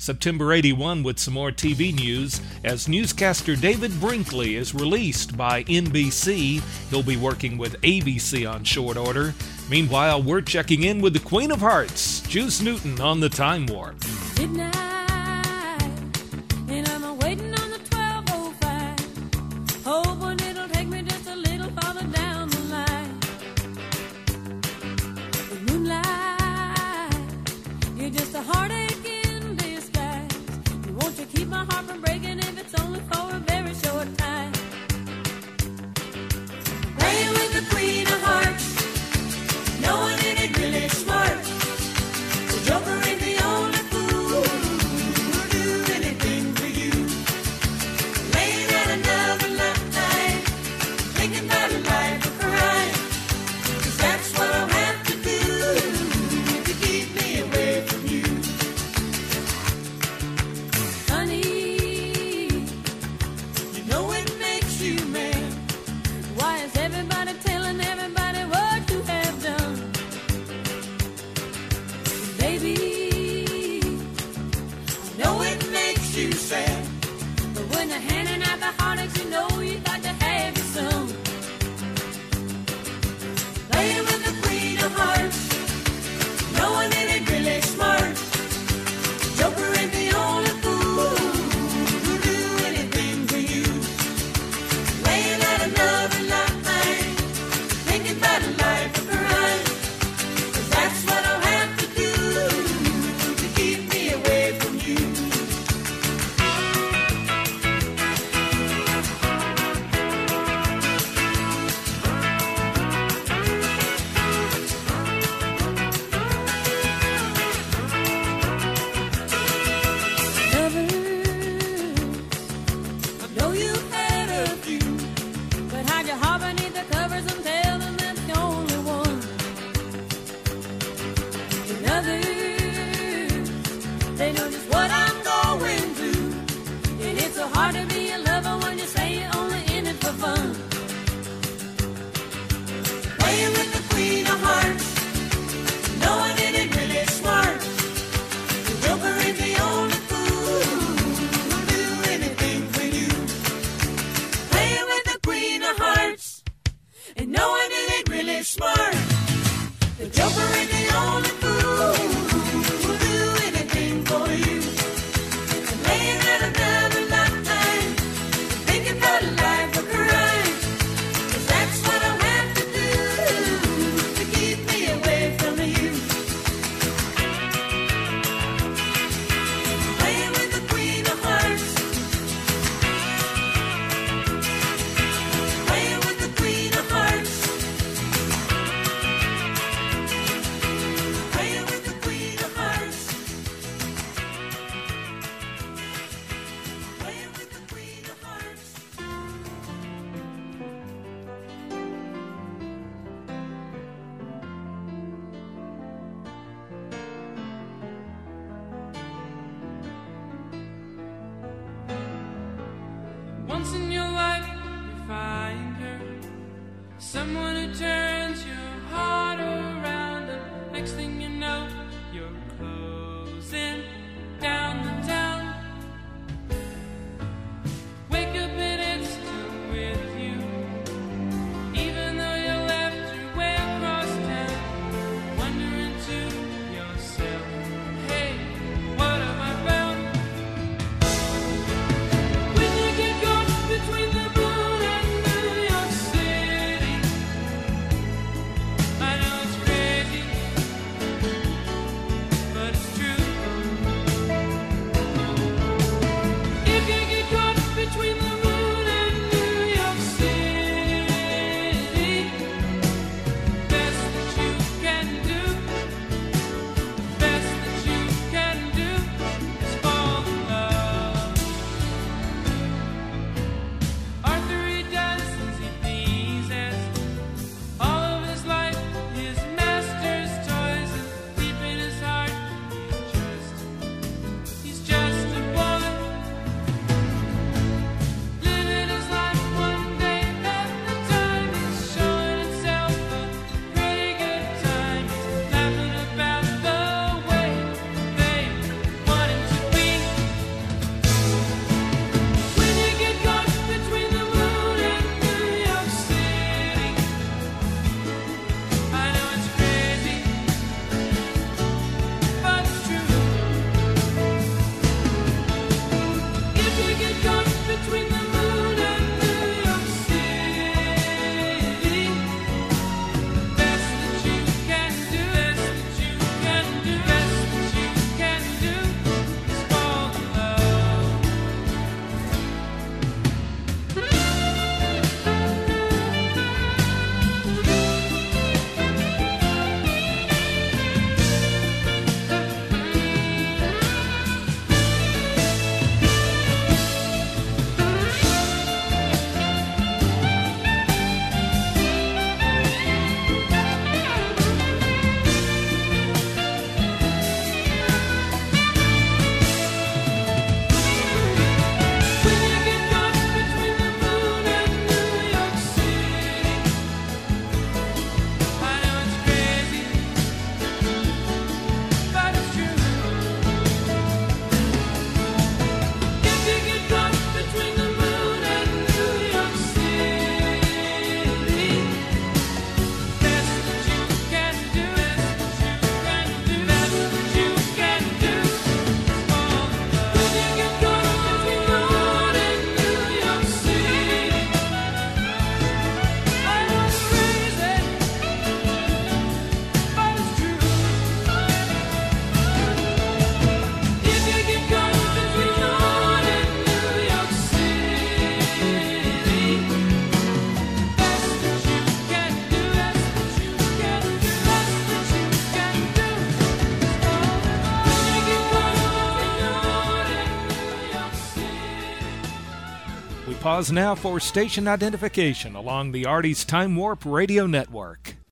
September 81 with some more TV news as newscaster David Brinkley is released by NBC. He'll be working with ABC on short order. Meanwhile, we're checking in with the Queen of Hearts, Juice Newton, on the Time Warp. Midnight, and I'm waiting on the 12:05. Hoping it'll take me just a little farther down the line. The moonlight, you're just a heartache in disguise. Won't you keep my heart from breaking if it's only for a very short time? Playing with the Queen of Hearts, knowing it ain't really smart. The Joker ain't the only fool who'll do anything for you. Laying at another night, thinking about a life of crime. 'Cause that's what I'll have to do to keep me away from you. Honey, you know it makes you mad. Why is everybody telling everybody what you have done? Baby, I know it makes you sad, but when they're handing out the heartaches, you know you got to have your some. Playing with the Queen of Hearts, knowing it ain't really smart. Joker ain't the only fool who'll do anything for you. Laying at another night, thinking about a life of crime. 'Cause that's what I'll have to do to keep me away from you. Lovers, I know you've had a few, but hide your heart beneath the covers and tell them that's the only one. And others, they know just what I'm going through, and it's so hard to be a lover when you say you're only in it for fun. Playing with the Queen of Hearts, knowing it ain't really smart. The Joker ain't the only fool who'll do anything for you. Playing with the Queen of Hearts, and knowing it ain't really smart. The Joker ain't the only fool who'll do anything for you. And laying at another night, thinking about a life of crime. 'Cause that's what I'll have to do to keep me away from you. Playing with the Queen of Hearts, playing with the Queen of Hearts, playing with the Queen of Hearts, playing with the Queen of Hearts. Once in your life, you find her, someone who turns your heart around, and next thing you know, you're closing down the town. Wake up and it's still with you, even though you left your way across town. Wondering to yourself, hey, what have I found? When you get caught between the moon and New York City, Pause now for station identification along the Artie's Time Warp Radio Network.